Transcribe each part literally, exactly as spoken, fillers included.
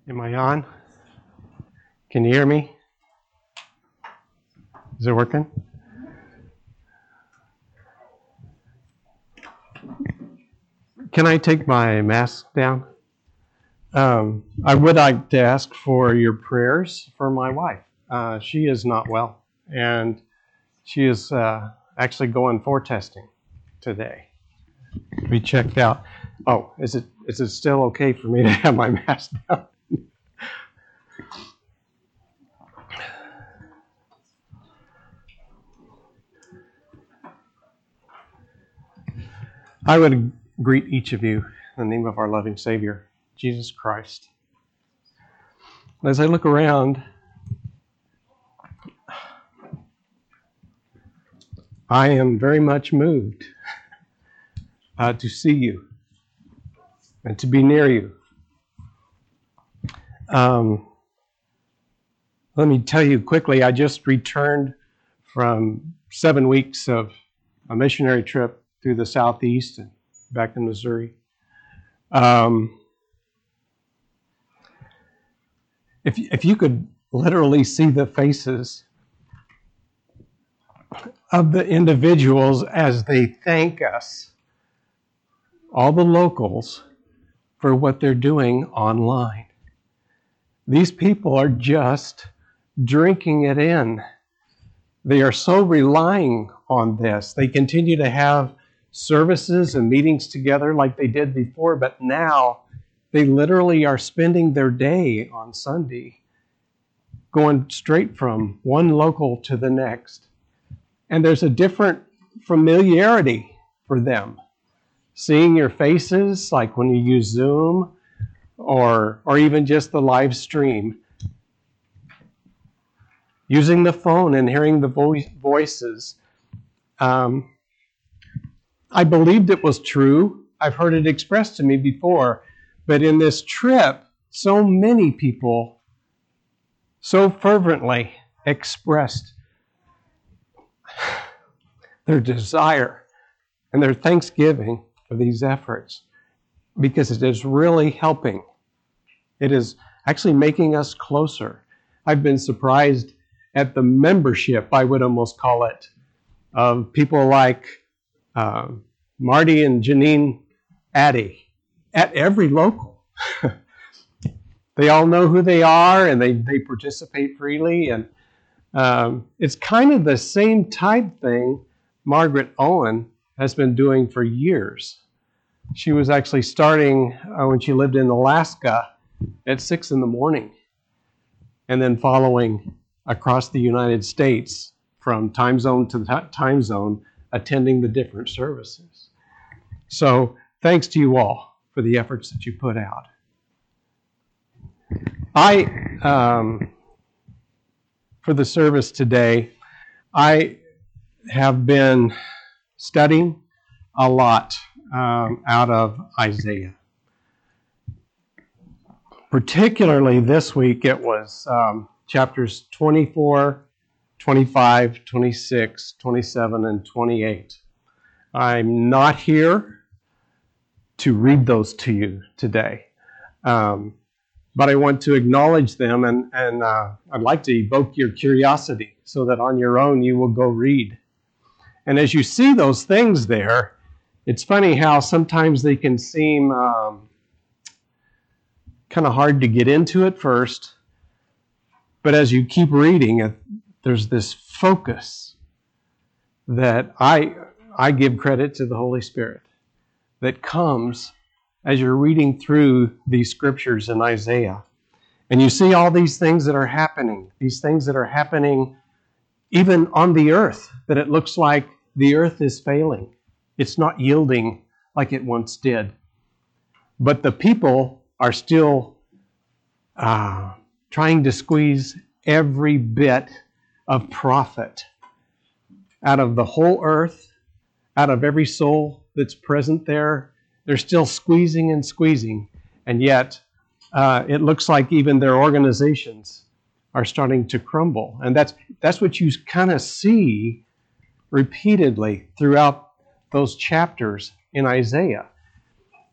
Am I on? Can you hear me? Is it working? Can I take my mask down? Um, I would like to ask for your prayers for my wife. Uh, she is not well, and she is uh, actually going for testing today. We checked out. Oh, is it is it still okay for me to have my mask down? I would greet each of you in the name of our loving Savior, Jesus Christ. As I look around, I am very much moved uh, to see you and to be near you. Um, let me tell you quickly, I just returned from seven weeks of a missionary trip through the Southeast and back in Missouri. Um, if, if you could literally see the faces of the individuals as they thank us, all the locals, for what they're doing online. These people are just drinking it in. They are so relying on this. They continue to have services and meetings together like they did before, but now they literally are spending their day on Sunday going straight from one local to the next. And there's a different familiarity for them. Seeing your faces, like when you use Zoom or, or even just the live stream. Using the phone and hearing the vo- voices. Um, I believed it was true. I've heard it expressed to me before. But in this trip, so many people so fervently expressed their desire and their thanksgiving for these efforts, because it is really helping. It is actually making us closer. I've been surprised at the membership, I would almost call it, of people like uh, Marty and Janine Addy at every local. They all know who they are, and they, they participate freely. And um, it's kind of the same type thing Margaret Owen has been doing for years. She was actually starting uh, when she lived in Alaska at six in the morning, and then following across the United States from time zone to time zone, attending the different services. So thanks to you all for the efforts that you put out. I, um, for the service today, I have been studying a lot um, out of Isaiah. Particularly this week, it was um, chapters twenty-four, twenty-five, twenty-six, twenty-seven, and twenty-eight. I'm not here to read those to you today, um, but I want to acknowledge them, and, and uh, I'd like to evoke your curiosity so that on your own you will go read. And as you see those things there, it's funny how sometimes they can seem um, kind of hard to get into at first, but as you keep reading, there's this focus that I I give credit to the Holy Spirit that comes as you're reading through these scriptures in Isaiah. And you see all these things that are happening, these things that are happening even on the earth, that it looks like the earth is failing. It's not yielding like it once did. But the people are still uh, trying to squeeze every bit of profit out of the whole earth, out of every soul that's present there. They're still squeezing and squeezing, and yet uh, it looks like even their organizations are starting to crumble. And that's that's what you kind of see repeatedly throughout those chapters in Isaiah.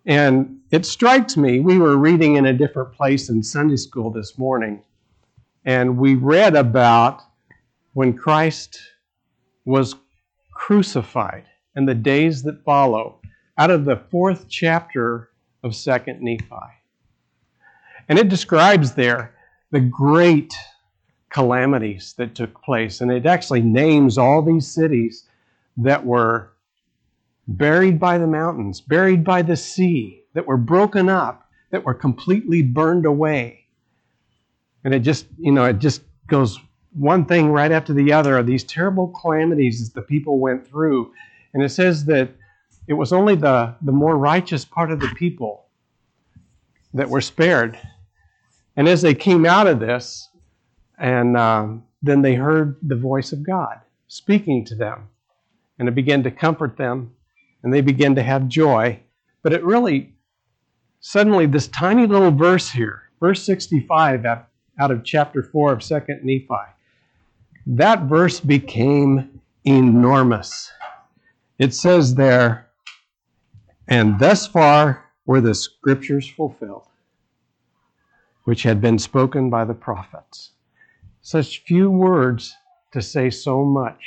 And it strikes me, we were reading in a different place in Sunday school this morning, and we read about when Christ was crucified and the days that follow, out of the fourth chapter of Second Nephi. And it describes there the great calamities that took place. And it actually names all these cities that were buried by the mountains, buried by the sea, that were broken up, that were completely burned away. And it just, you know, it just goes one thing right after the other of these terrible calamities that the people went through. And it says that it was only the, the more righteous part of the people that were spared. And as they came out of this, and um, then they heard the voice of God speaking to them. And it began to comfort them, and they began to have joy. But it really, suddenly this tiny little verse here, verse sixty-five out, out of chapter four of Second Nephi, that verse became enormous. It says there, and thus far were the scriptures fulfilled, which had been spoken by the prophets. Such few words to say so much.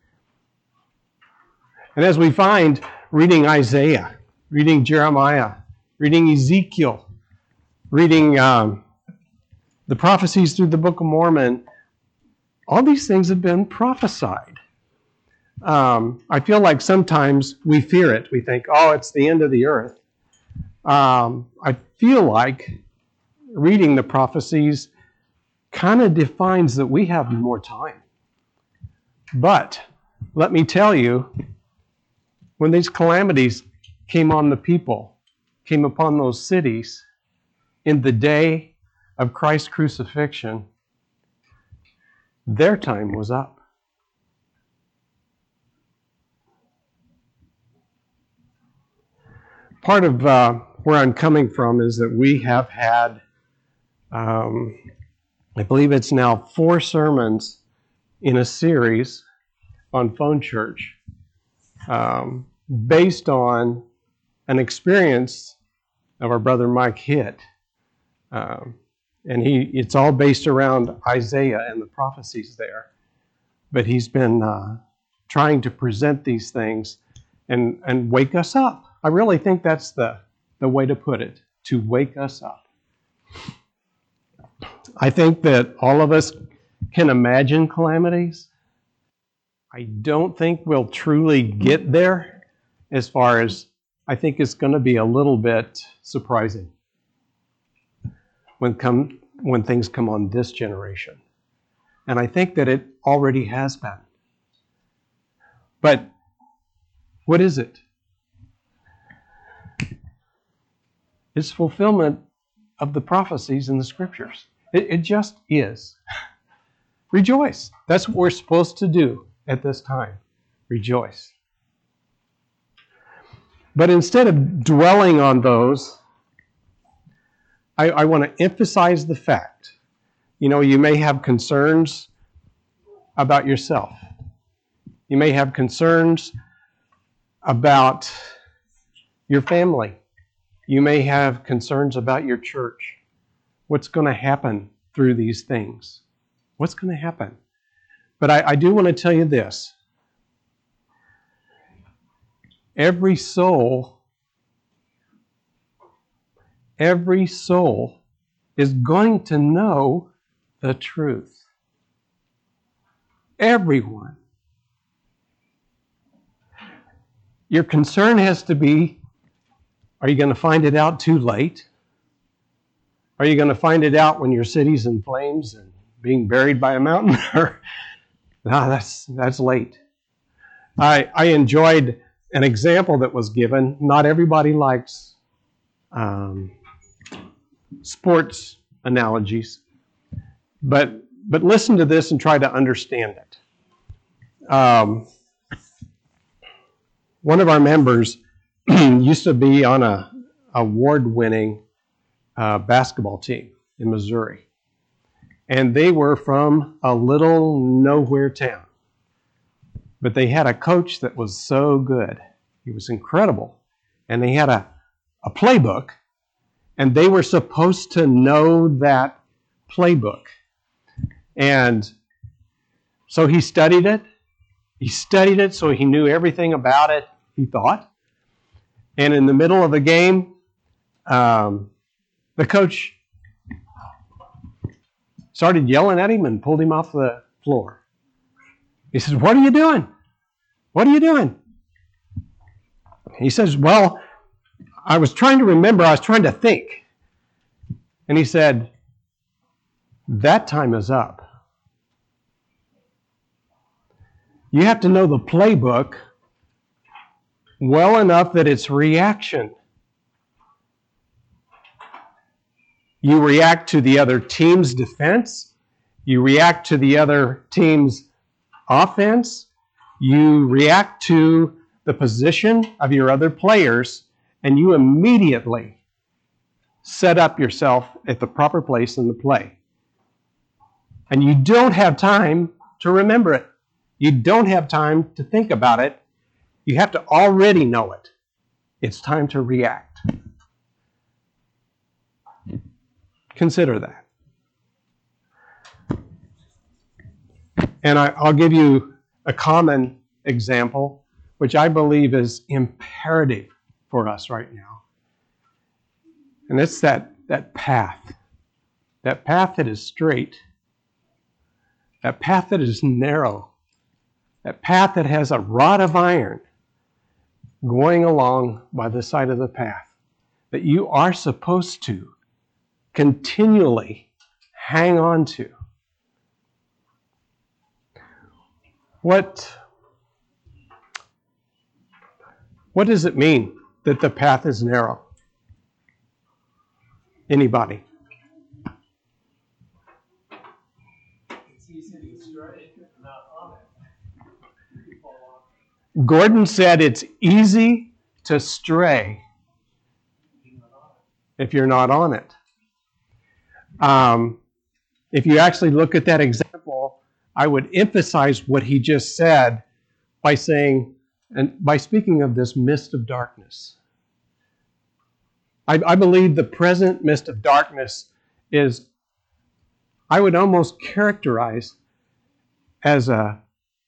And as we find reading Isaiah, reading Jeremiah, reading Ezekiel, reading um, the prophecies through the Book of Mormon, all these things have been prophesied. Um, I feel like sometimes we fear it. We think, oh, it's the end of the earth. Um, I feel like reading the prophecies kind of defines that we have more time. But let me tell you, when these calamities came on the people, came upon those cities in the day of Christ's crucifixion, their time was up. Part of uh, where I'm coming from is that we have had, um, I believe it's now four sermons in a series on Phone Church, um, based on an experience of our brother Mike Hitt. Um, and he it's all based around Isaiah and the prophecies there. But he's been uh, trying to present these things and, and wake us up. I really think that's the, the way to put it, to wake us up. I think that all of us can imagine calamities. I don't think we'll truly get there, as far as I think it's going to be a little bit surprising when come when things come on this generation. And I think that it already has been. But what is it? It's fulfillment of the prophecies in the scriptures. It, it just is. Rejoice. That's what we're supposed to do at this time. Rejoice. But instead of dwelling on those, I, I want to emphasize the fact, you know, you may have concerns about yourself. You may have concerns about your family. You may have concerns about your church. What's going to happen through these things? What's going to happen? But I, I do want to tell you this. Every soul, every soul is going to know the truth. Everyone. Your concern has to be, are you going to find it out too late? Are you going to find it out when your city's in flames and being buried by a mountain? Or, no, that's that's late. I I enjoyed an example that was given. Not everybody likes um, sports analogies, but but listen to this and try to understand it. Um, one of our members used to be on a award-winning uh, basketball team in Missouri, and they were from a little nowhere town. But they had a coach that was so good. He was incredible. And they had a, a playbook, and they were supposed to know that playbook. And so he studied it. He studied it so he knew everything about it, he thought. And in the middle of the game, um, the coach started yelling at him and pulled him off the floor. He says, "What are you doing? What are you doing?" He says, "Well, I was trying to remember. I was trying to think." And he said, "That time is up. You have to know the playbook well enough that it's reaction. You react to the other team's defense. You react to the other team's offense. You react to the position of your other players, and you immediately set up yourself at the proper place in the play. And you don't have time to remember it. You don't have time to think about it. You have to already know it. It's time to react." Consider that. And I, I'll give you a common example, which I believe is imperative for us right now. And it's that, that path. That path that is straight. That path that is narrow. That path that has a rod of iron going along by the side of the path. That you are supposed to continually hang on to. What, what does it mean that the path is narrow? Anybody? It's easy to stray if you're not on it. You fall off. Gordon said it's easy to stray if you're not on it. Um, if you actually look at that example, I would emphasize what he just said by saying, and by speaking of this mist of darkness. I, I believe the present mist of darkness is, I would almost characterize as a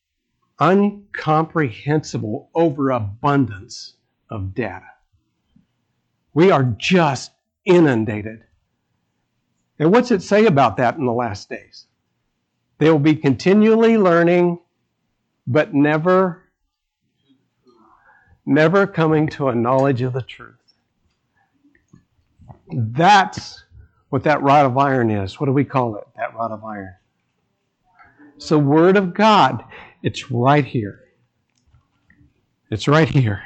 incomprehensible overabundance of data. We are just inundated. And what's it say about that in the last days? They will be continually learning, but never, never coming to a knowledge of the truth. That's what that rod of iron is. What do we call it, that rod of iron? It's the Word of God. It's right here. It's right here.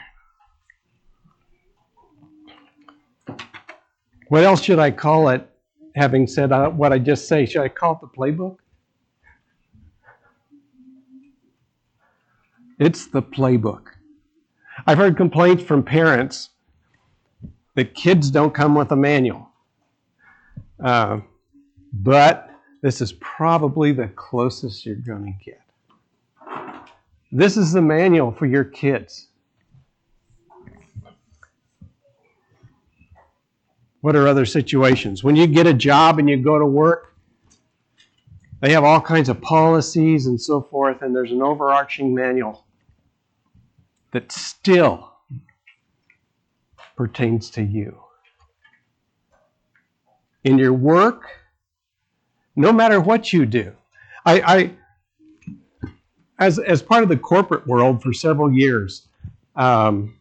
What else should I call it, having said what I just say? Should I call it the playbook? It's the playbook. I've heard complaints from parents that kids don't come with a manual. Uh, but this is probably the closest you're going to get. This is the manual for your kids. What are other situations? When you get a job and you go to work, they have all kinds of policies and so forth, and there's an overarching manual that still pertains to you. In your work, no matter what you do. I, I as, as part of the corporate world for several years, um,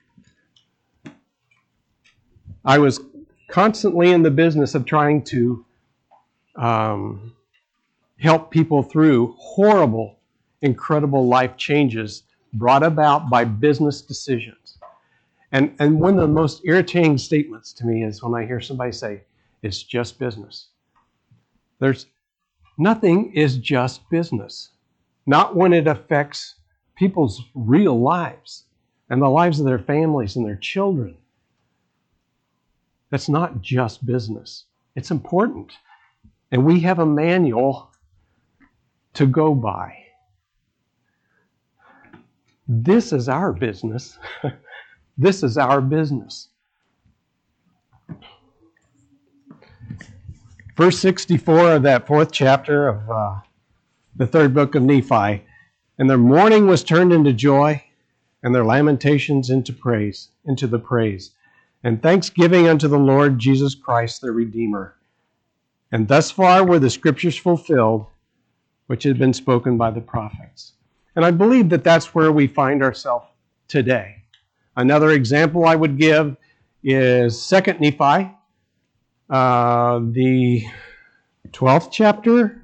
I was constantly in the business of trying to um, help people through horrible, incredible life changes brought about by business decisions. And, and one of the most irritating statements to me is when I hear somebody say, "It's just business." There's nothing is just business. Not when it affects people's real lives and the lives of their families and their children. That's not just business. It's important. And we have a manual to go by. This is our business. This is our business. Verse sixty-four of that fourth chapter of uh, the third book of Nephi. And their mourning was turned into joy, and their lamentations into praise, into the praise, and thanksgiving unto the Lord Jesus Christ, their Redeemer. And thus far were the scriptures fulfilled, which had been spoken by the prophets. And I believe that that's where we find ourselves today. Another example I would give is Second Nephi, uh, the twelfth chapter.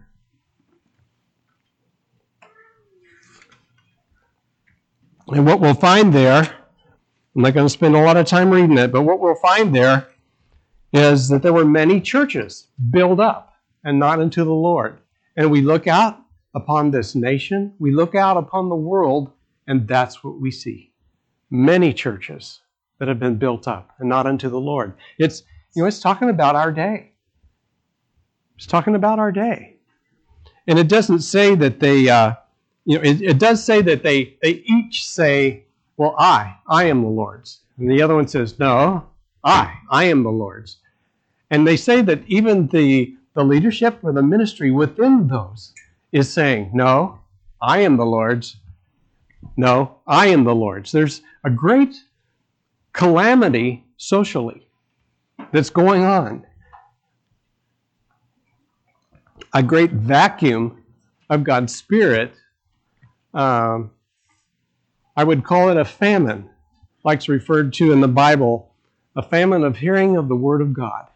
And what we'll find there, I'm not going to spend a lot of time reading it, but what we'll find there is that there were many churches built up and not unto the Lord. And we look out upon this nation, we look out upon the world, and that's what we see. Many churches that have been built up and not unto the Lord. It's, you know, it's talking about our day. It's talking about our day. And it doesn't say that they, uh, you know, it, it does say that they, they each say, well, I, I am the Lord's. And the other one says, no, I, I am the Lord's. And they say that even the, the leadership or the ministry within those is saying, no, I am the Lord's. No, I am the Lord's. There's a great calamity socially that's going on. A great vacuum of God's Spirit. Um, I would call it a famine, like it's referred to in the Bible, a famine of hearing of the Word of God.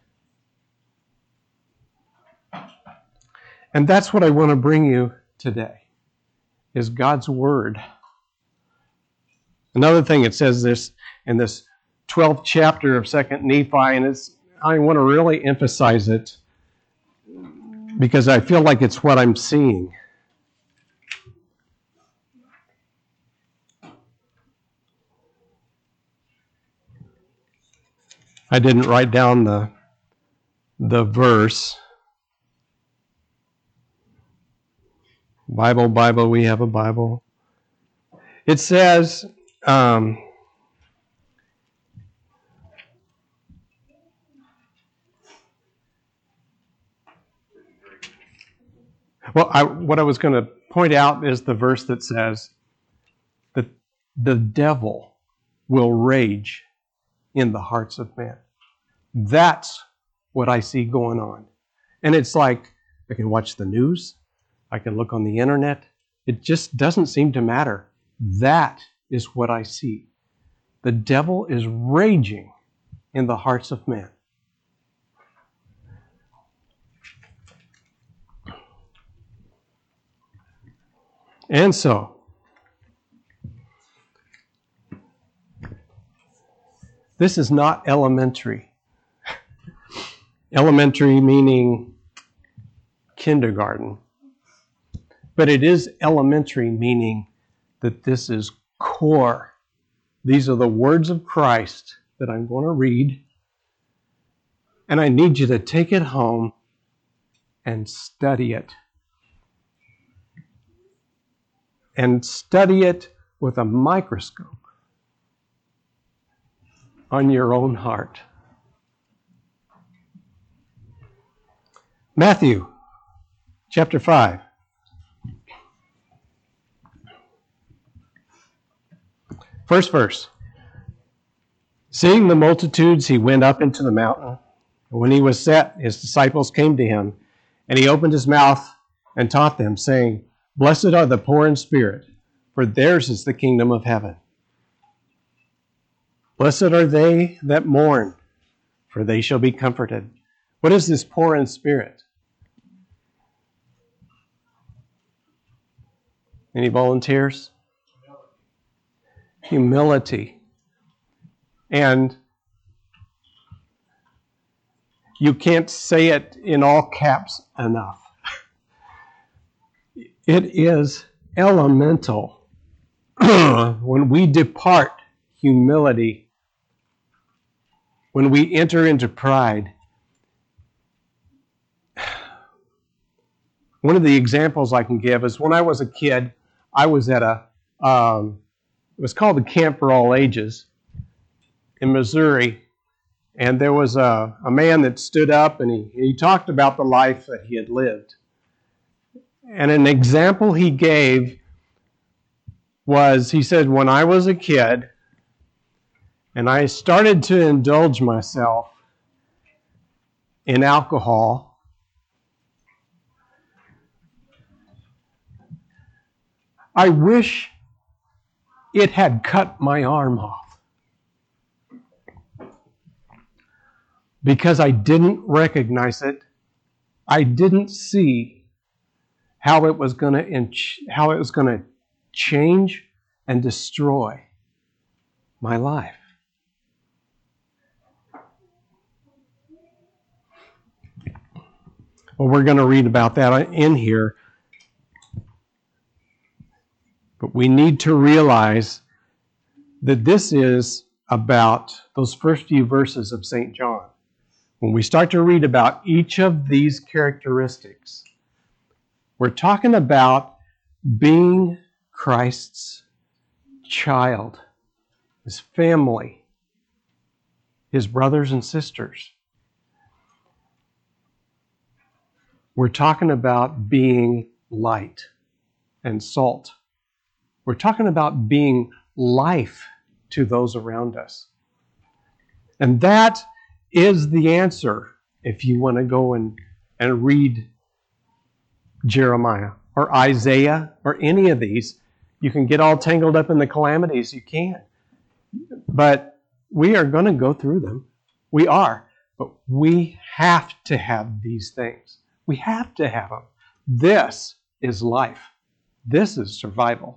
And that's what I want to bring you today, is God's Word. Another thing it says this in this twelfth chapter of Second Nephi, and it's, I want to really emphasize it because I feel like it's what I'm seeing. I didn't write down the, the verse. Bible, Bible, we have a Bible. It says, um, well, I, what I was going to point out is the verse that says that the devil will rage in the hearts of men. That's what I see going on. And it's like, I can watch the news, I can look on the internet, it just doesn't seem to matter. That is what I see. The devil is raging in the hearts of men. And so, this is not elementary. Elementary meaning kindergarten. But it is elementary meaning that this is core. These are the words of Christ that I'm going to read. And I need you to take it home and study it. And study it with a microscope on your own heart. Matthew chapter five. First verse. Seeing the multitudes, he went up into the mountain. And when he was set, his disciples came to him, and he opened his mouth and taught them, saying, Blessed are the poor in spirit, for theirs is the kingdom of heaven. Blessed are they that mourn, for they shall be comforted. What is this poor in spirit? Any volunteers? Humility. And you can't say it in all caps enough. It is elemental when we depart humility, when we enter into pride. One of the examples I can give is when I was a kid, I was at a, um, it was called the Camp for All Ages in Missouri, And there was a, a man that stood up and he, he talked about the life that he had lived. And an example he gave was, he said, when I was a kid and I started to indulge myself in alcohol, I wish it had cut my arm off. Because I didn't recognize it. I didn't see how it was going to how it was going to change and destroy my life. Well, we're going to read about that in here. But we need to realize that this is about those first few verses of Saint John. When we start to read about each of these characteristics, we're talking about being Christ's child, his family, his brothers and sisters. We're talking about being light and salt. We're talking about being life to those around us. And that is the answer if you want to go and, and read Jeremiah or Isaiah or any of these. You can get all tangled up in the calamities, you can. But we are going to go through them. We are. But we have to have these things. We have to have them. This is life. This is survival.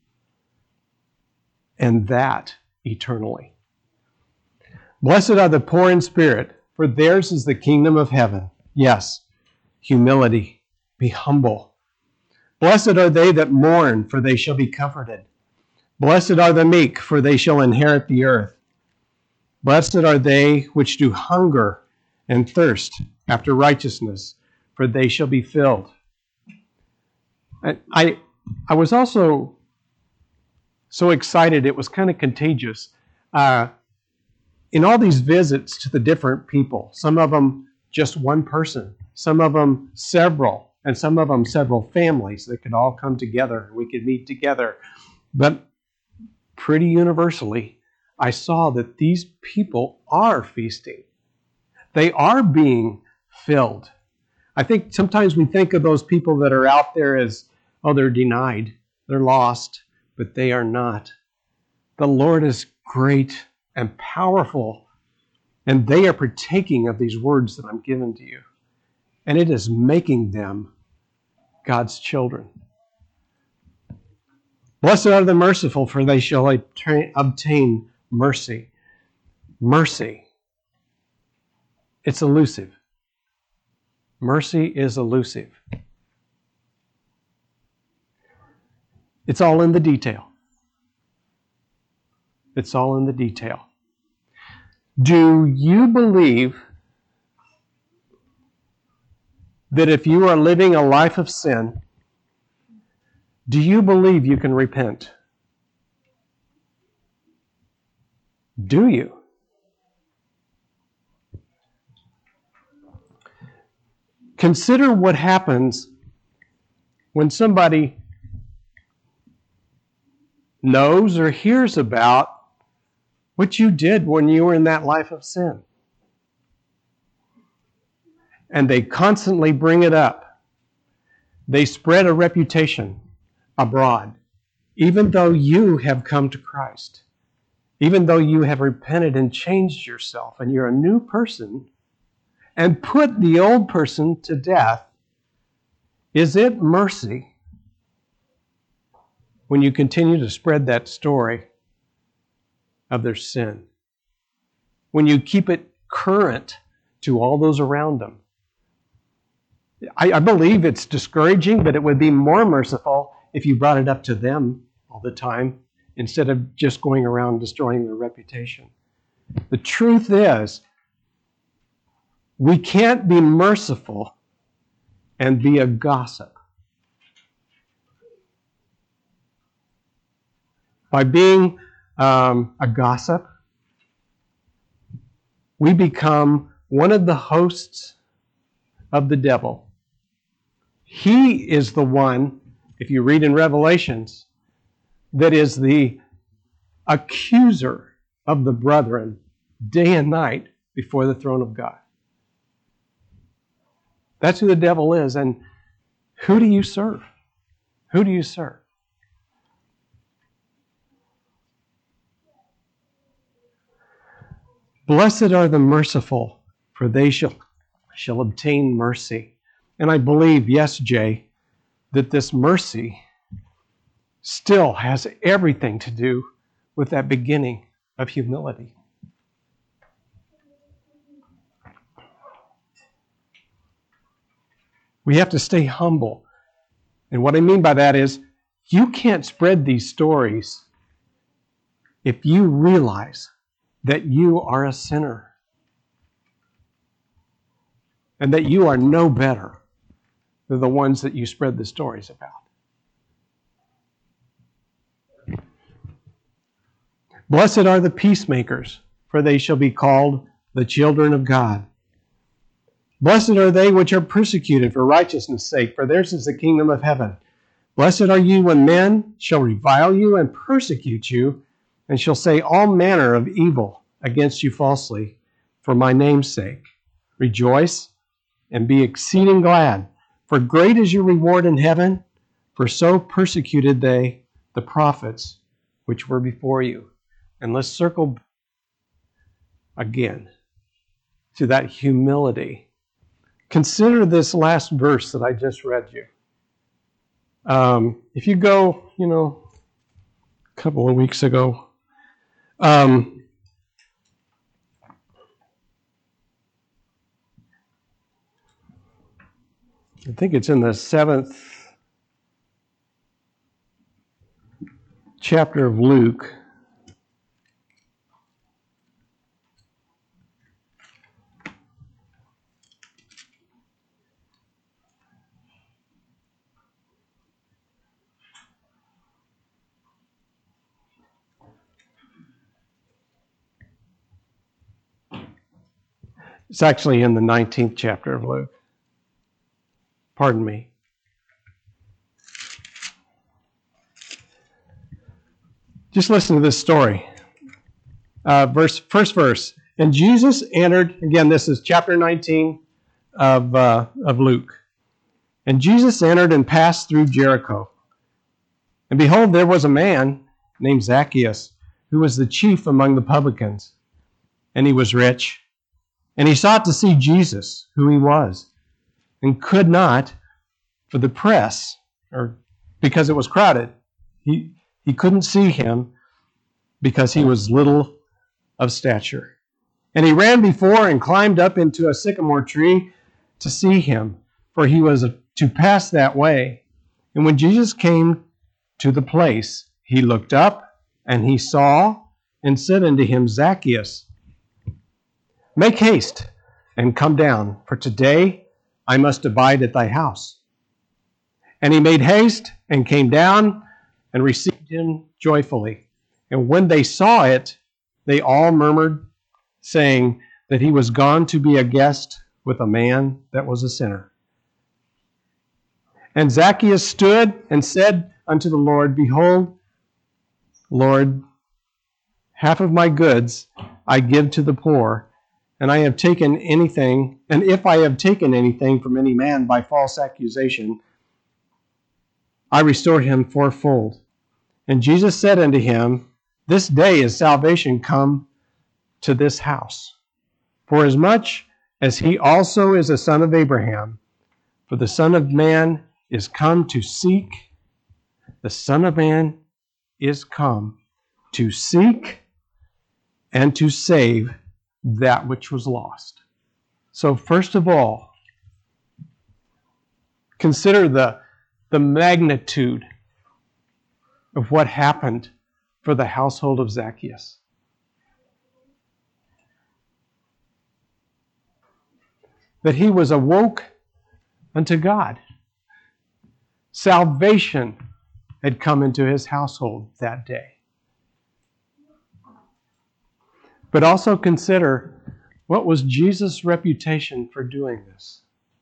And that eternally. Blessed are the poor in spirit, for theirs is the kingdom of heaven. Yes, humility. Be humble. Blessed are they that mourn, for they shall be comforted. Blessed are the meek, for they shall inherit the earth. Blessed are they which do hunger and thirst after righteousness, for they shall be filled. I, I, I was also so excited, it was kind of contagious. Uh, in all these visits to the different people, some of them just one person, some of them several, and some of them several families that could all come together. We could meet together. But pretty universally, I saw that these people are feasting. They are being filled. I think sometimes we think of those people that are out there as, oh, they're denied, they're lost, but they are not. The Lord is great and powerful, and they are partaking of these words that I'm giving to you. And it is making them God's children. Blessed are the merciful, for they shall obtain mercy. Mercy. It's elusive. Mercy is elusive. It's all in the detail. It's all in the detail. Do you believe that if you are living a life of sin, do you believe you can repent? Do you? Consider what happens when somebody knows or hears about what you did when you were in that life of sin. And they constantly bring it up. They spread a reputation abroad, even though you have come to Christ, even though you have repented and changed yourself and you're a new person and put the old person to death. Is it mercy when you continue to spread that story of their sin? When you keep it current to all those around them? I, I believe it's discouraging, but it would be more merciful if you brought it up to them all the time instead of just going around destroying their reputation. The truth is, we can't be merciful and be a gossip. By being um, a gossip, we become one of the hosts of the devil. He is the one, if you read in Revelations, that is the accuser of the brethren day and night before the throne of God. That's who the devil is. And who do you serve? Who do you serve? Blessed are the merciful, for they shall, shall obtain mercy. And I believe, yes, Jay, that this mercy still has everything to do with that beginning of humility. We have to stay humble. And what I mean by that is, you can't spread these stories if you realize that you are a sinner and that you are no better than the ones that you spread the stories about. Blessed are the peacemakers, for they shall be called the children of God. Blessed are they which are persecuted for righteousness' sake, for theirs is the kingdom of heaven. Blessed are you when men shall revile you and persecute you, and shall say all manner of evil against you falsely, for my name's sake. Rejoice and be exceeding glad, for great is your reward in heaven, for so persecuted they the prophets which were before you. And let's circle again to that humility. Consider this last verse that I just read you. Um, if you go, you know, a couple of weeks ago, um, I think it's in the seventh chapter of Luke. It's actually in the nineteenth chapter of Luke. Pardon me. Just listen to this story. Uh, verse, first verse. And Jesus entered, again, this is chapter nineteen of, uh, of Luke. And Jesus entered and passed through Jericho. And behold, there was a man named Zacchaeus, who was the chief among the publicans. And he was rich. And he sought to see Jesus, who he was, and could not for the press, or because it was crowded. He, he couldn't see him because he was little of stature. And he ran before and climbed up into a sycamore tree to see him, for he was to pass that way. And when Jesus came to the place, he looked up, and he saw, and said unto him, Zacchaeus, make haste and come down, for today I must abide at thy house. And he made haste and came down and received him joyfully. And when they saw it, they all murmured, saying that he was gone to be a guest with a man that was a sinner. And Zacchaeus stood and said unto the Lord, behold, Lord, half of my goods I give to the poor, and I have taken anything, and if I have taken anything from any man by false accusation, I restore him fourfold. And Jesus said unto him, this day is salvation come to this house, for as much as he also is a son of Abraham, for the Son of Man is come to seek, the Son of Man is come to seek and to save that which was lost. So first of all, consider the, the magnitude of what happened for the household of Zacchaeus. That he was awoke unto God. Salvation had come into his household that day. But also consider What was Jesus' reputation for doing this?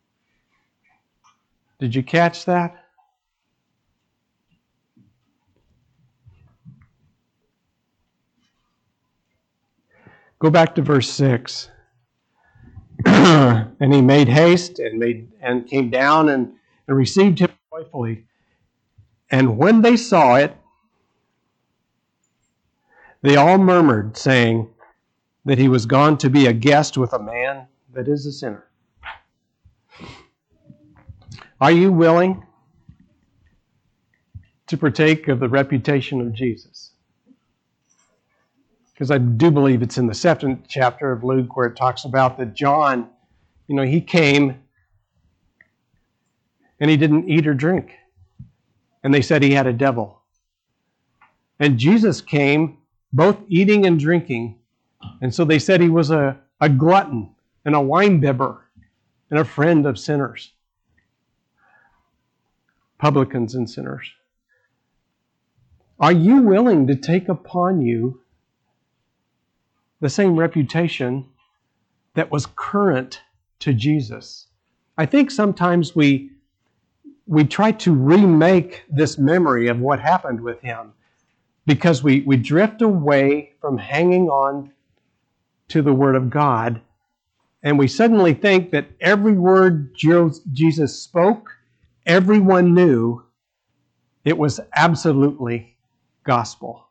Did you catch that? Go back to verse six. And he made haste and made and came down and, and received him joyfully. And when they saw it, they all murmured, saying that he was gone to be a guest with a man that is a sinner. Are you willing to partake of the reputation of Jesus? Because I do believe it's in the second chapter of Luke where it talks about that John, you know, he came and he didn't eat or drink. And they said he had a devil. And Jesus came both eating and drinking. And so they said he was a, a glutton and a winebibber and a friend of sinners, publicans and sinners. Are you willing to take upon you the same reputation that was current to Jesus? I think sometimes we we try to remake this memory of what happened with him because we, we drift away from hanging on to the Word of God, and we suddenly think that every word Jesus spoke, everyone knew it was absolutely gospel.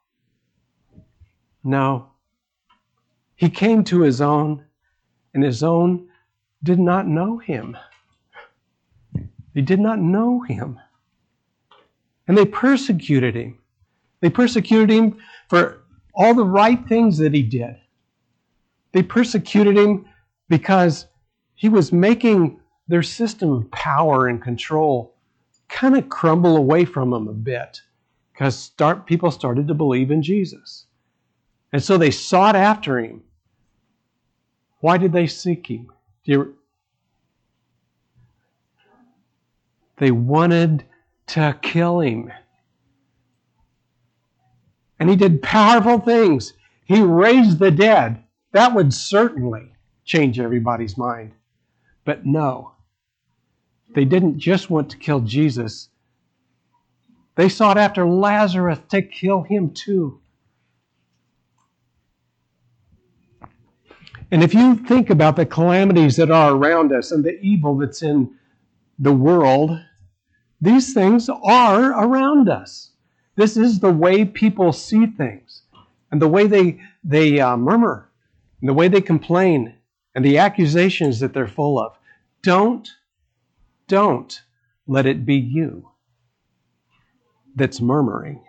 No. He came to his own, and his own did not know him. They did not know him. And they persecuted him. They persecuted him for all the right things that he did. They persecuted him because he was making their system of power and control kind of crumble away from them a bit because start, people started to believe in Jesus. And so they sought after him. Why did they seek him? Do you, they wanted to kill him. And he did powerful things. He raised the dead. That would certainly change everybody's mind. But no, they didn't just want to kill Jesus. They sought after Lazarus to kill him too. And if you think about the calamities that are around us and the evil that's in the world, these things are around us. This is the way people see things, and the way they, they uh, murmur, and the way they complain, and the accusations that they're full of. Don't, don't let it be you that's murmuring.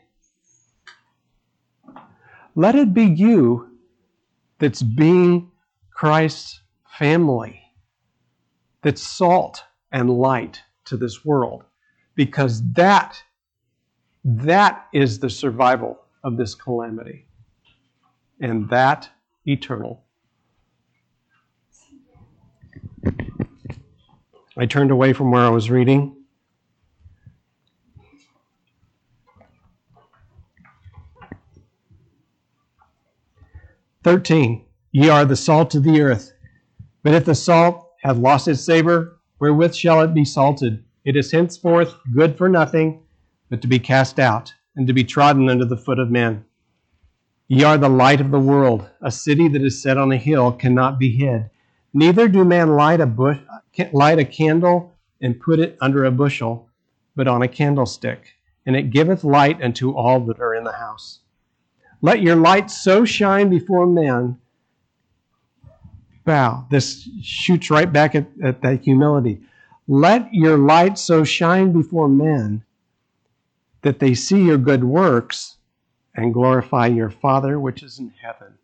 Let it be you that's being Christ's family, that's salt and light to this world, because that, that is the survival of this calamity, and that eternal. I turned away from where I was reading. thirteen. Ye are the salt of the earth. But if the salt hath lost its savor, wherewith shall it be salted? It is henceforth good for nothing, but to be cast out, and to be trodden under the foot of men. Ye are the light of the world. A city that is set on a hill cannot be hid. Neither do man light a bush, light a candle and put it under a bushel, but on a candlestick, and it giveth light unto all that are in the house. Let your light so shine before men. Wow, this shoots right back at, at that humility. Let your light so shine before men that they see your good works and glorify your Father which is in heaven.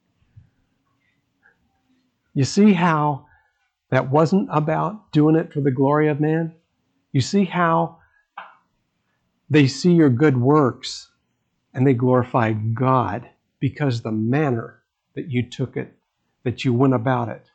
You see how that wasn't about doing it for the glory of man? You see how they see your good works and they glorify God because the manner that you took it, that you went about it.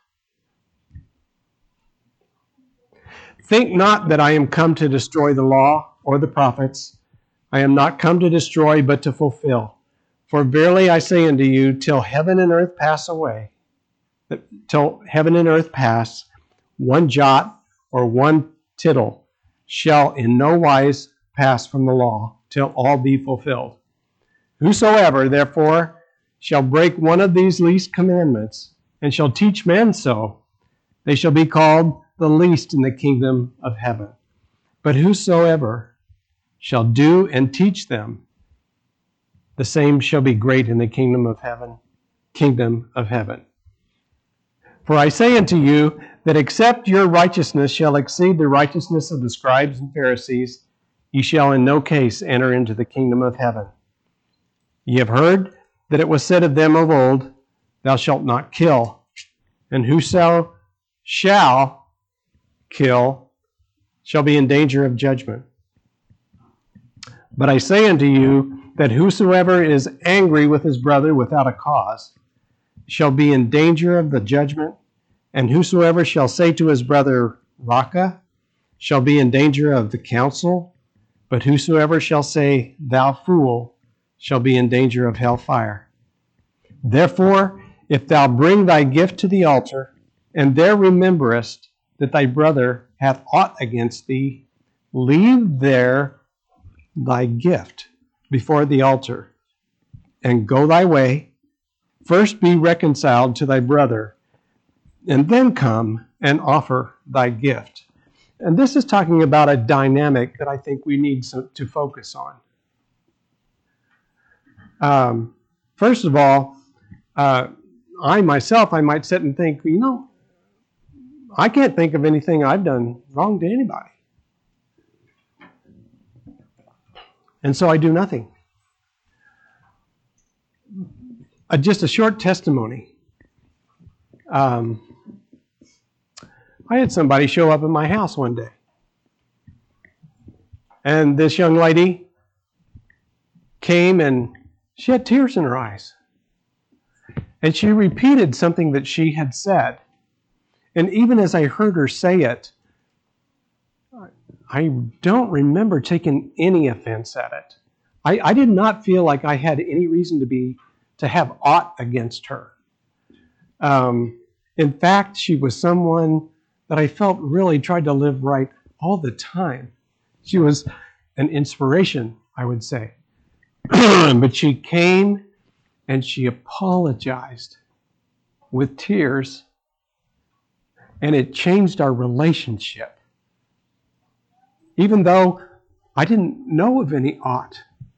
Think not that I am come to destroy the law or the prophets. I am not come to destroy, but to fulfill. For verily I say unto you, till heaven and earth pass away, that till heaven and earth pass, one jot or one tittle shall in no wise pass from the law till all be fulfilled. Whosoever, therefore, shall break one of these least commandments, and shall teach men so, they shall be called the least in the kingdom of heaven. But whosoever shall do and teach them, the same shall be great in the kingdom of heaven. Kingdom of heaven. For I say unto you that except your righteousness shall exceed the righteousness of the scribes and Pharisees, ye shall in no case enter into the kingdom of heaven. Ye have heard that it was said of them of old, Thou shalt not kill, and whoso shall kill shall be in danger of judgment. But I say unto you that whosoever is angry with his brother without a cause shall be in danger of the judgment, and whosoever shall say to his brother, Raca, shall be in danger of the council, but whosoever shall say, Thou fool, shall be in danger of hellfire. Therefore, if thou bring thy gift to the altar, and there rememberest that thy brother hath aught against thee, leave there thy gift before the altar, and go thy way. First be reconciled to thy brother, and then come and offer thy gift. And this is talking about a dynamic that I think we need to focus on. Um, first of all, uh, I myself, I might sit and think, you know, I can't think of anything I've done wrong to anybody. And so I do nothing. Uh, just a short testimony. Um, I had somebody show up at my house one day. And this young lady came and she had tears in her eyes. And she repeated something that she had said. And even as I heard her say it, I don't remember taking any offense at it. I, I did not feel like I had any reason to be to have aught against her. Um, in fact, she was someone that I felt really tried to live right all the time. She was an inspiration, I would say. But she came and she apologized with tears, and it changed our relationship. Even though I didn't know of any aught.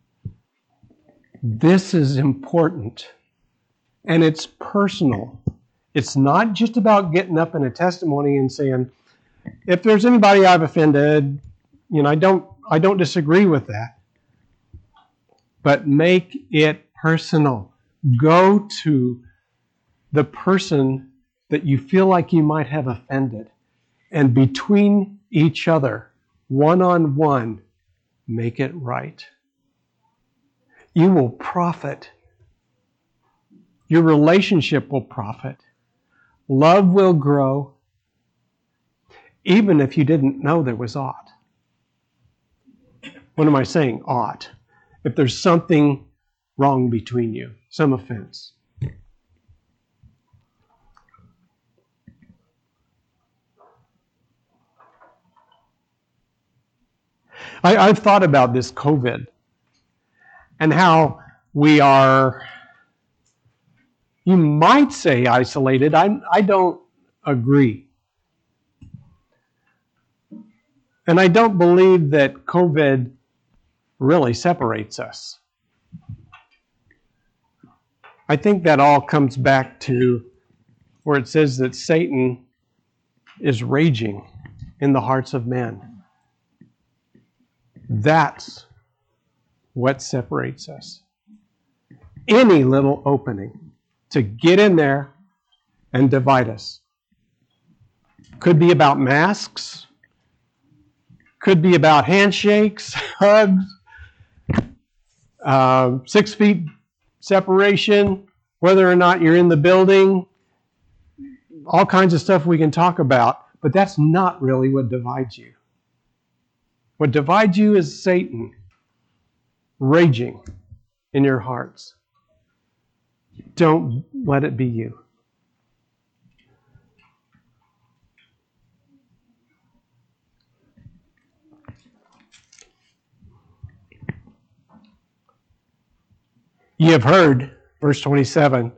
This is important, and it's personal. It's not just about getting up in a testimony and saying, if there's anybody I've offended, you know, I don't, I don't disagree with that. But make it personal. Go to the person that you feel like you might have offended, and between each other, one-on-one, make it right. You will profit. Your relationship will profit. Love will grow, even if you didn't know there was aught. What am I saying, aught? If there's something wrong between you, some offense. I, I've thought about this COVID and how we are, you might say isolated. I, I don't agree. And I don't believe that COVID really separates us. I think that all comes back to where it says that Satan is raging in the hearts of men. That's what separates us. Any little opening to get in there and divide us. Could be about masks. Could be about handshakes, hugs, uh, six feet separation, whether or not you're in the building, all kinds of stuff we can talk about, but that's not really what divides you. What divides you is Satan raging in your hearts. Don't let it be you. Ye have heard, verse twenty-seven,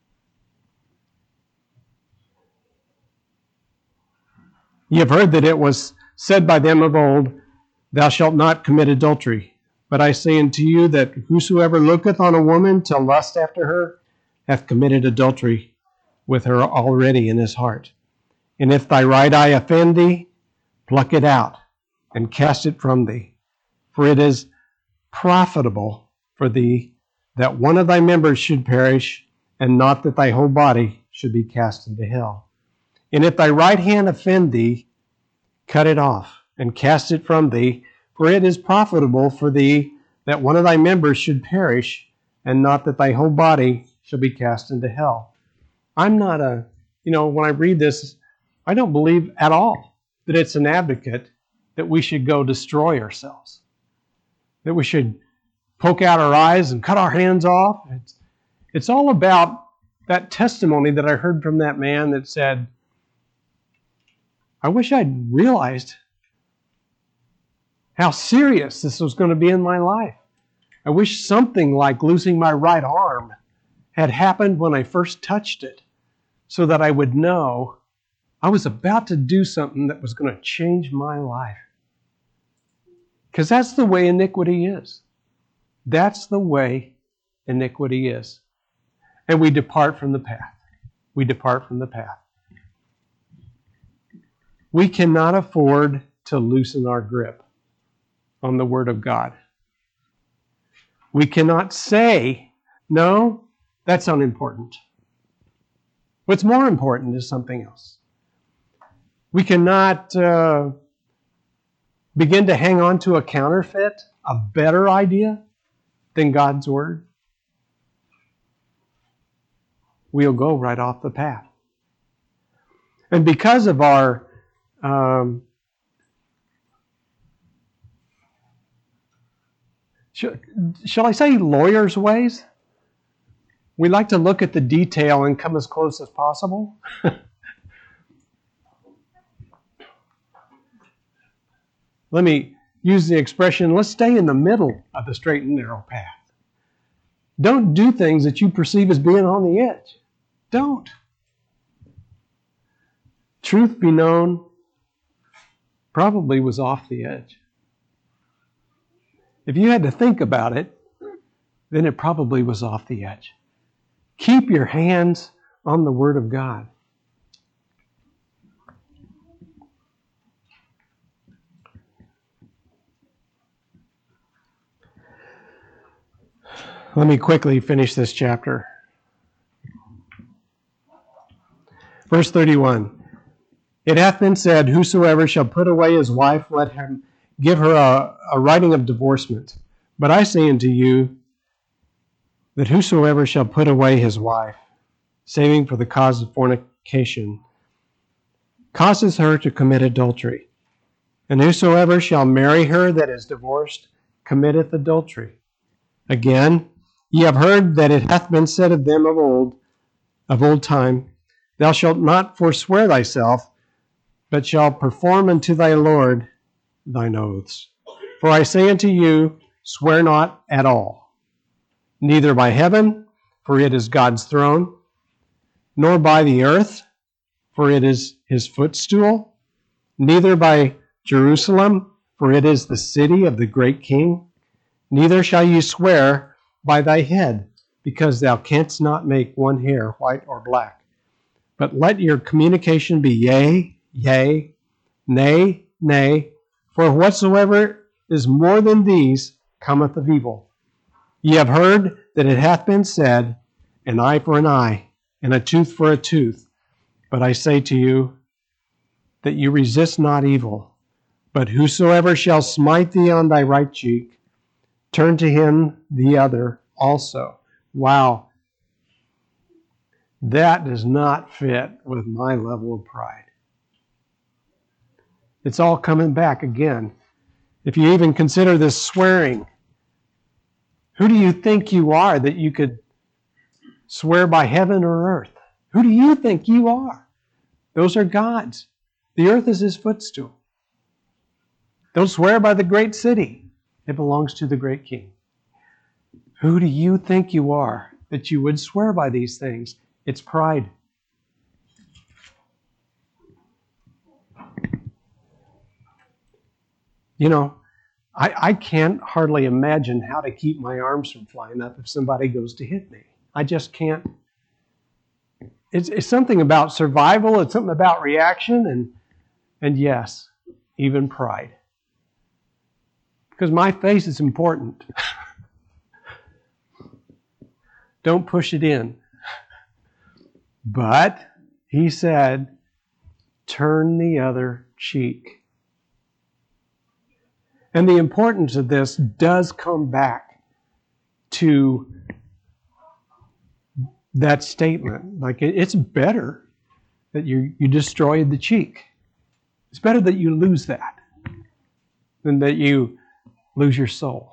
ye have heard that it was said by them of old, Thou shalt not commit adultery. But I say unto you that whosoever looketh on a woman to lust after her hath committed adultery with her already in his heart. And if thy right eye offend thee, pluck it out and cast it from thee. For it is profitable for thee that one of thy members should perish, and not that thy whole body should be cast into hell. And if thy right hand offend thee, cut it off and cast it from thee, for it is profitable for thee that one of thy members should perish, and not that thy whole body shall be cast into hell. I'm not a, you know, when I read this, I don't believe at all that it's an advocate that we should go destroy ourselves, that we should poke out our eyes and cut our hands off. It's, it's all about that testimony that I heard from that man that said, I wish I'd realized how serious this was going to be in my life. I wish something like losing my right arm had happened when I first touched it, so that I would know I was about to do something that was going to change my life. Because that's the way iniquity is. That's the way iniquity is. And we depart from the path. We depart from the path. We cannot afford to loosen our grip on the Word of God. We cannot say, no, that's unimportant. What's more important is something else. We cannot uh, begin to hang on to a counterfeit, a better idea than God's Word. We'll go right off the path. And because of our um, sh- shall I say lawyers' ways? We like to look at the detail and come as close as possible. Let me use the expression, let's stay in the middle of the straight and narrow path. Don't do things that you perceive as being on the edge. Don't. Truth be known, probably was off the edge. If you had to think about it, then it probably was off the edge. Keep your hands on the Word of God. Let me quickly finish this chapter. Verse thirty-one. It hath been said, whosoever shall put away his wife, let him give her a, a writing of divorcement. But I say unto you, that whosoever shall put away his wife, saving for the cause of fornication, causes her to commit adultery. And whosoever shall marry her that is divorced, committeth adultery. Again, ye have heard that it hath been said of them of old, of old time, Thou shalt not forswear thyself, but shalt perform unto thy Lord thine oaths. For I say unto you, swear not at all, neither by heaven, for it is God's throne, nor by the earth, for it is his footstool, neither by Jerusalem, for it is the city of the great King. Neither shall you swear by thy head, because thou canst not make one hair white or black. But let your communication be yea, yea, nay, nay, for whatsoever is more than these cometh of evil. Ye have heard that it hath been said, an eye for an eye, and a tooth for a tooth. But I say to you, that you resist not evil, but whosoever shall smite thee on thy right cheek, turn to him the other also. Wow. That does not fit with my level of pride. It's all coming back again. If you even consider this swearing, who do you think you are that you could swear by heaven or earth? Who do you think you are? Those are God's. The earth is his footstool. Don't swear by the great city. It belongs to the great King. Who do you think you are that you would swear by these things? It's pride. You know, I, I can't hardly imagine how to keep my arms from flying up if somebody goes to hit me. I just can't. It's, it's something about survival. It's something about reaction. And, and yes, even pride. Because my face is important. Don't push it in. But he said, turn the other cheek. And the importance of this does come back to that statement. Like, it's better that you, you destroyed the cheek. It's better that you lose that than that you lose your soul.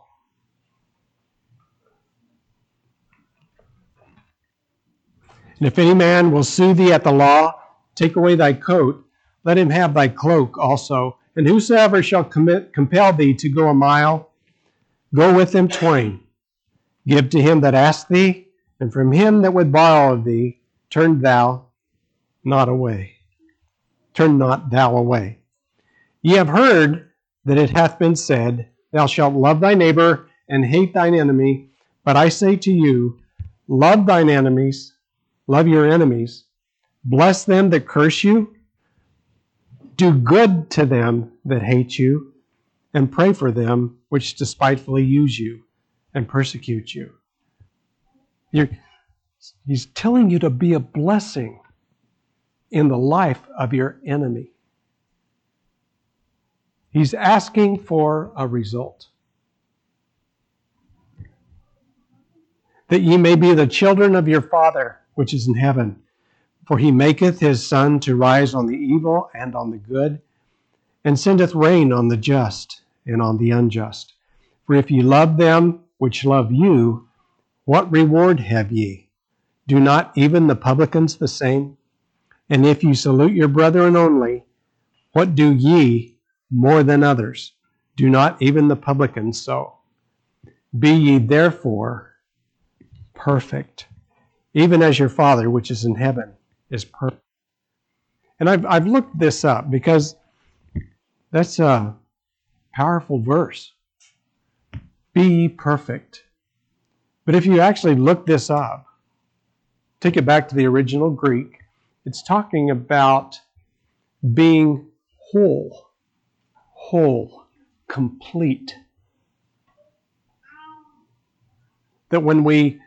And if any man will sue thee at the law, take away thy coat, let him have thy cloak also. And whosoever shall commit, compel thee to go a mile, go with him twain. Give to him that asked thee, and from him that would borrow of thee, turn thou not away. Turn not thou away. Ye have heard that it hath been said, thou shalt love thy neighbor and hate thine enemy. But I say to you, love thine enemies, love your enemies, bless them that curse you, do good to them that hate you, and pray for them which despitefully use you and persecute you. You're, he's telling you to be a blessing in the life of your enemy. He's asking for a result. That ye may be the children of your Father which is in heaven. For he maketh his sun to rise on the evil and on the good, and sendeth rain on the just and on the unjust. For if ye love them which love you, what reward have ye? Do not even the publicans the same? And if you salute your brethren only, what do ye more than others? Do not even the publicans so? Be ye therefore perfect, even as your Father which is in heaven is perfect. And I've I've looked this up because that's a powerful verse. Be ye perfect. But if you actually look this up, take it back to the original Greek, it's talking about being whole, whole, complete. That when we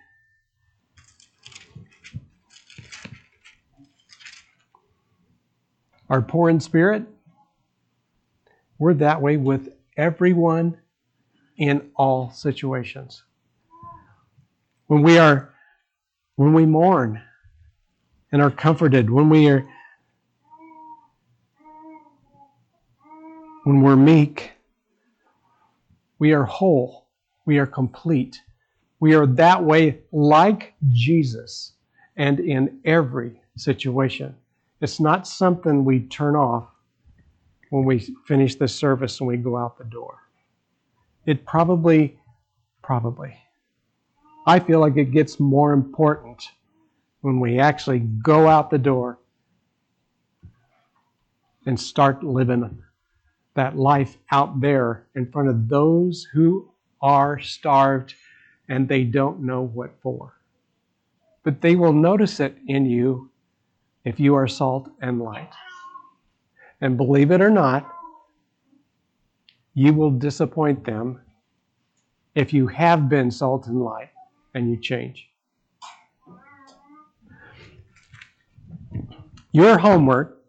are poor in spirit, we're that way with everyone in all situations. When we are, when we mourn and are comforted, when we are, when we're meek, we are whole, we are complete. We are that way like Jesus and in every situation. It's not something we turn off when we finish the service and we go out the door. It probably, probably, I feel like it gets more important when we actually go out the door and start living that life out there in front of those who are starved and they don't know what for. But they will notice it in you if you are salt and light. And believe it or not, you will disappoint them if you have been salt and light and you change. Your homework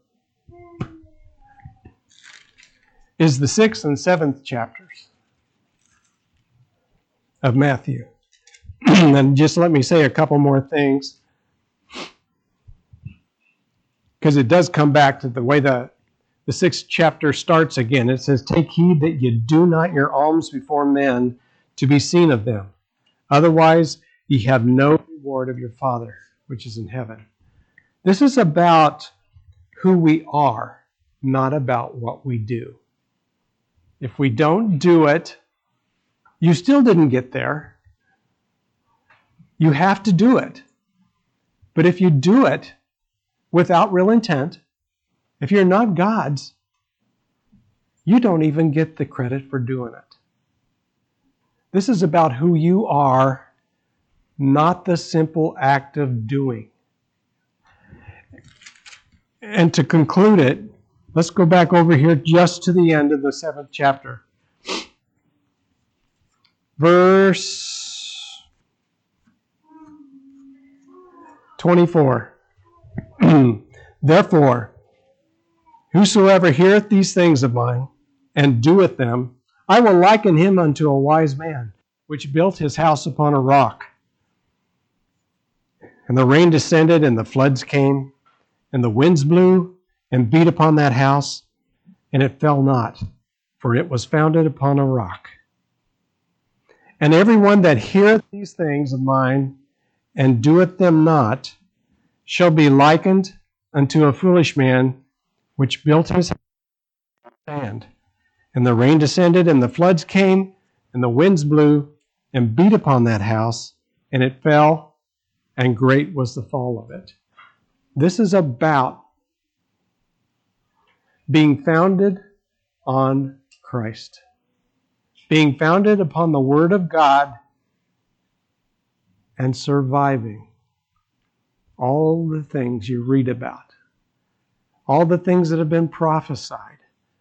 is the sixth and seventh chapters of Matthew. And just let me say a couple more things, because it does come back to the way the, the sixth chapter starts again. It says, take heed that you do not your alms before men to be seen of them. Otherwise, ye have no reward of your Father which is in heaven. This is about who we are, not about what we do. If we don't do it, you still didn't get there. You have to do it. But if you do it without real intent, if you're not God's, you don't even get the credit for doing it. This is about who you are, not the simple act of doing. And to conclude it, let's go back over here just to the end of the seventh chapter. Verse twenty-four. Therefore, whosoever heareth these things of mine, and doeth them, I will liken him unto a wise man, which built his house upon a rock. And the rain descended, and the floods came, and the winds blew, and beat upon that house, and it fell not, for it was founded upon a rock. And every one that heareth these things of mine, and doeth them not, shall be likened unto a foolish man, which built his house on sand. And the rain descended, and the floods came, and the winds blew, and beat upon that house, and it fell, and great was the fall of it. This is about being founded on Christ. Being founded upon the Word of God and surviving all the things you read about. All the things that have been prophesied.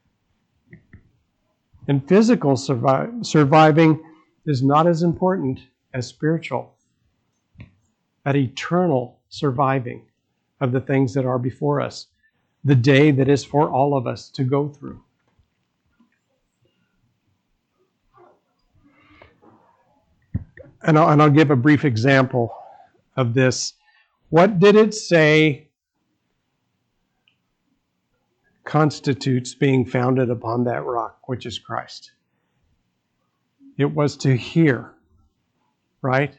And physical survi- surviving is not as important as spiritual. That eternal surviving of the things that are before us. The day that is for all of us to go through. And I'll, and I'll give a brief example of this. What did it say constitutes being founded upon that rock, which is Christ? It was to hear, right?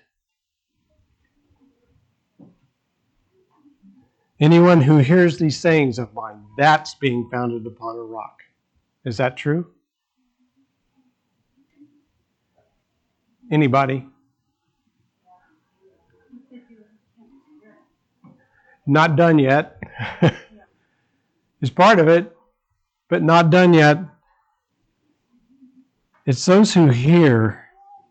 Anyone who hears these sayings of mine, that's being founded upon a rock. Is that true? Anybody? Not done yet. It's part of it, but not done yet. It's those who hear.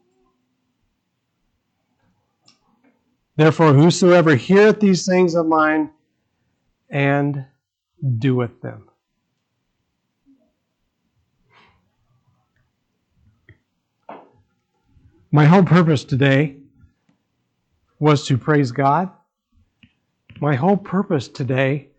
Therefore, whosoever heareth these things of mine and doeth them. My whole purpose today was to praise God. My whole purpose today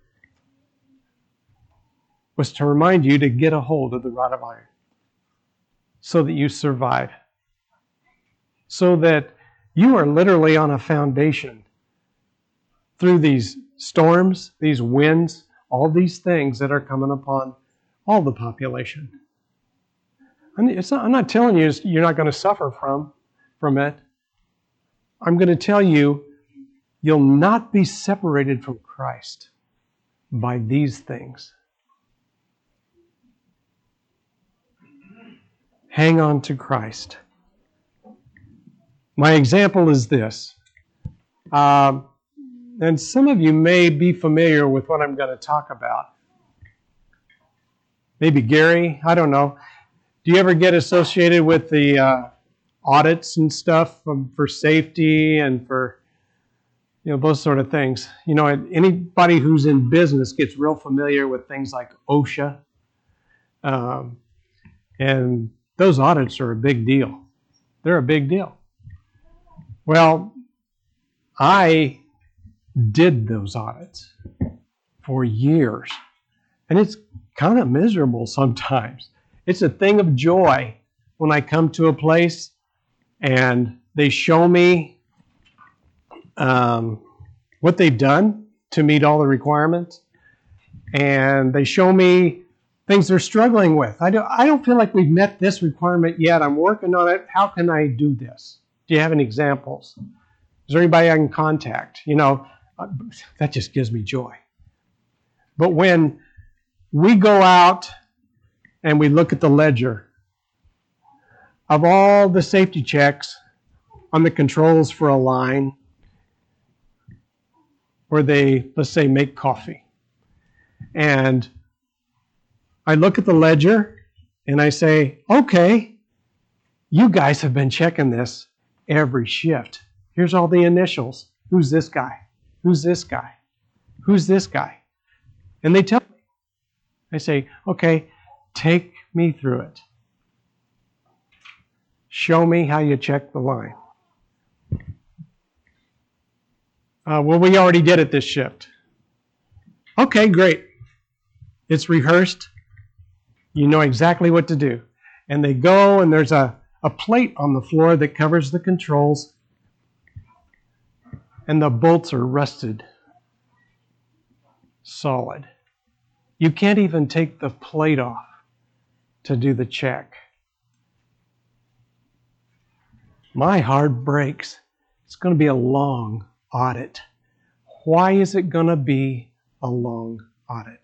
was to remind you to get a hold of the rod of iron so that you survive. So that you are literally on a foundation through these storms, these winds, all these things that are coming upon all the population. I mean, it's not, I'm not telling you you're not going to suffer from, from it. I'm going to tell you you'll not be separated from Christ by these things. Hang on to Christ. My example is this. Um, and some of you may be familiar with what I'm going to talk about. Maybe Gary, I don't know. Do you ever get associated with the uh, audits and stuff um, for safety and for, you know, those sort of things? You know, anybody who's in business gets real familiar with things like OSHA. Um, and those audits are a big deal. They're a big deal. Well, I did those audits for years. And it's kind of miserable sometimes. It's a thing of joy when I come to a place and they show me um, what they've done to meet all the requirements. And they show me things they're struggling with. I don't, I don't feel like we've met this requirement yet. I'm working on it. How can I do this? Do you have any examples? Is there anybody I can contact? You know, that just gives me joy. But when we go out and we look at the ledger of all the safety checks on the controls for a line, where they, let's say, make coffee. And I look at the ledger and I say, okay, you guys have been checking this every shift. Here's all the initials. Who's this guy? Who's this guy? Who's this guy? And they tell me. I say, okay, take me through it. Show me how you check the line. Uh, well, we already did it this shift. Okay, great. It's rehearsed. You know exactly what to do. And they go, and there's a, a plate on the floor that covers the controls, and the bolts are rusted solid. You can't even take the plate off to do the check. My heart breaks. It's going to be a long audit. Why is it going to be a long audit?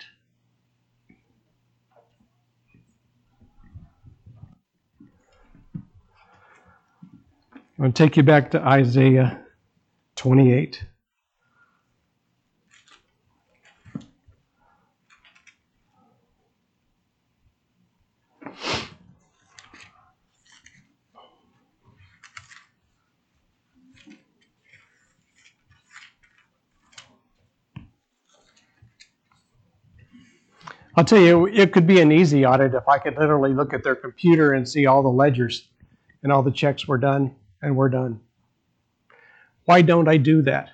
I'm going to take you back to Isaiah twenty-eight. I'll tell you, it could be an easy audit if I could literally look at their computer and see all the ledgers and all the checks were done and we're done. Why don't I do that?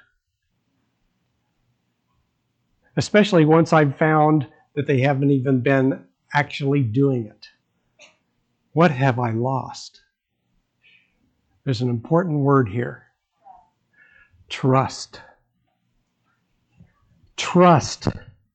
Especially once I've found that they haven't even been actually doing it. What have I lost? There's an important word here. Trust. Trust.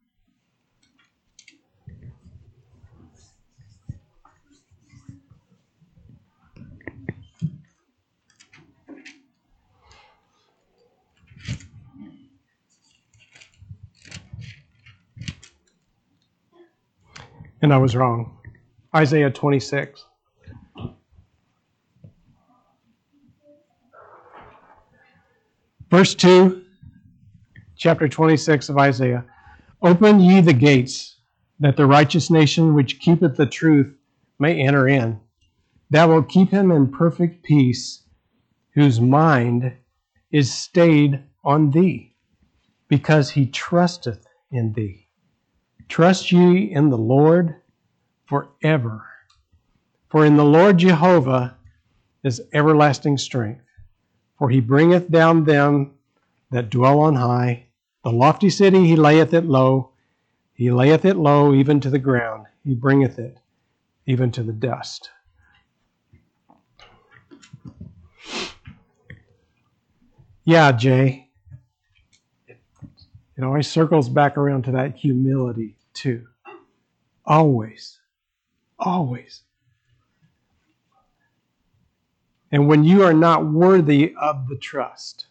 And I was wrong. Isaiah twenty-six. Verse two, chapter twenty-six of Isaiah. Open ye the gates, that the righteous nation which keepeth the truth may enter in. Thou wilt keep him in perfect peace, whose mind is stayed on thee, because he trusteth in thee. Trust ye in the Lord forever. For in the Lord Jehovah is everlasting strength. For he bringeth down them that dwell on high. The lofty city he layeth it low. He layeth it low even to the ground. He bringeth it even to the dust. Yeah, Jay. It always circles back around to that humility, too. Always. Always. And when you are not worthy of the trust,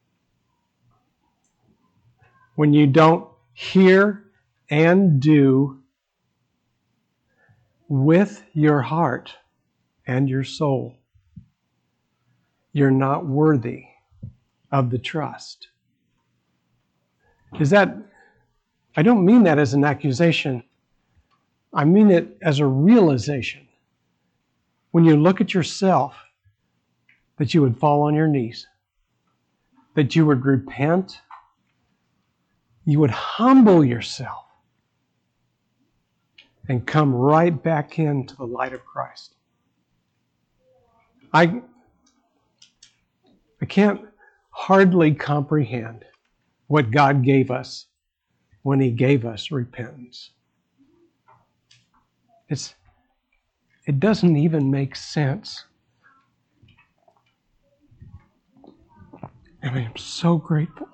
when you don't hear and do with your heart and your soul, you're not worthy of the trust. Is that, I don't mean that as an accusation. I mean it as a realization. When you look at yourself, that you would fall on your knees, that you would repent, you would humble yourself, and come right back into the light of Christ. I, I can't hardly comprehend what God gave us when He gave us repentance. It's, it doesn't even make sense. I mean, I'm so grateful.